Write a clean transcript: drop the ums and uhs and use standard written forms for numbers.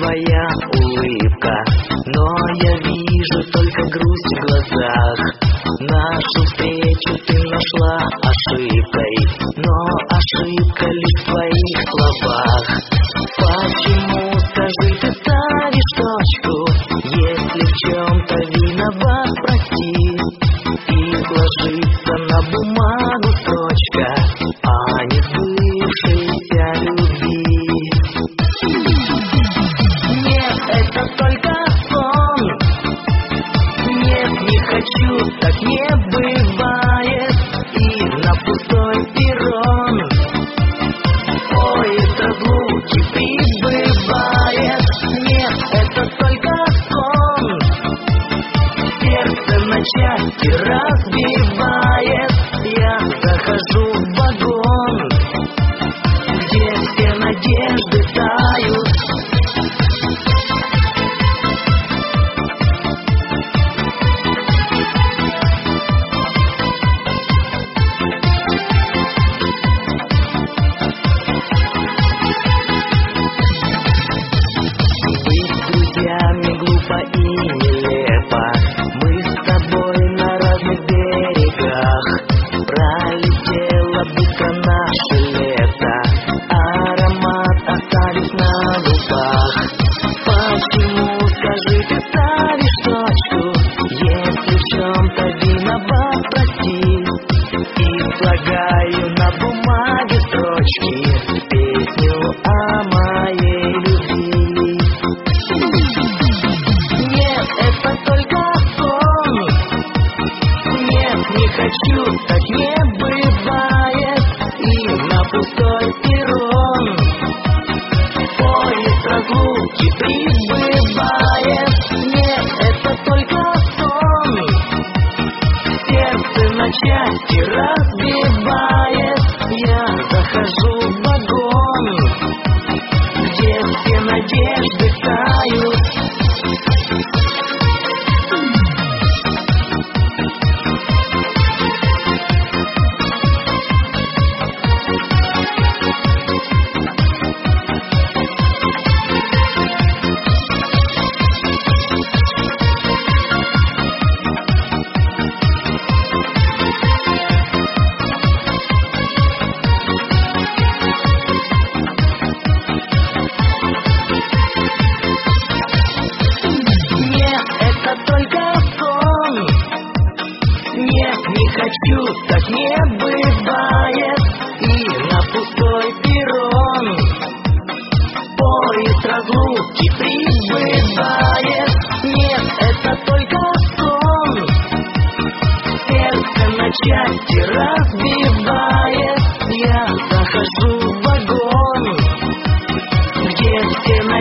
твоя улыбка, но я вижу только грусть в глазах. Нашу встречу ты нашла ошибкой, но ошибка лишь в твоих словах. Почему, скажи, ты ставишь точку, если в чем-то виноват, прости, и ложится на бумагу строчка о несбывшейся любви. Нет, это только сон. Нет, не хочу, так не бывает. И на пустой перрон поезд разлуки прибывает. Нет, это только сон. Сердце на части разбивает. Я захожу в вагон, где все надежды тают. Глупо и нелепо, мы с тобой на разных берегах. Пролетело быстро наше лето, аромат оставив на губах. Почему, скажи, ты ставишь точку, если в чем-то виноват, прости, и слагаю на бумаге строчки песню о моей любви. Хочу, так не бывает. И на пустой перрон поезд разлуки прибывает. Нет, это только сон. Сердце на части разбивает. Я захожу в вагон, где все надежды тают. Хочу, так не бывает. И на пустой перрон поезд разлуки прибывает. Нет, это только сон. Сердце на части разбивает. Я захожу в вагон, где все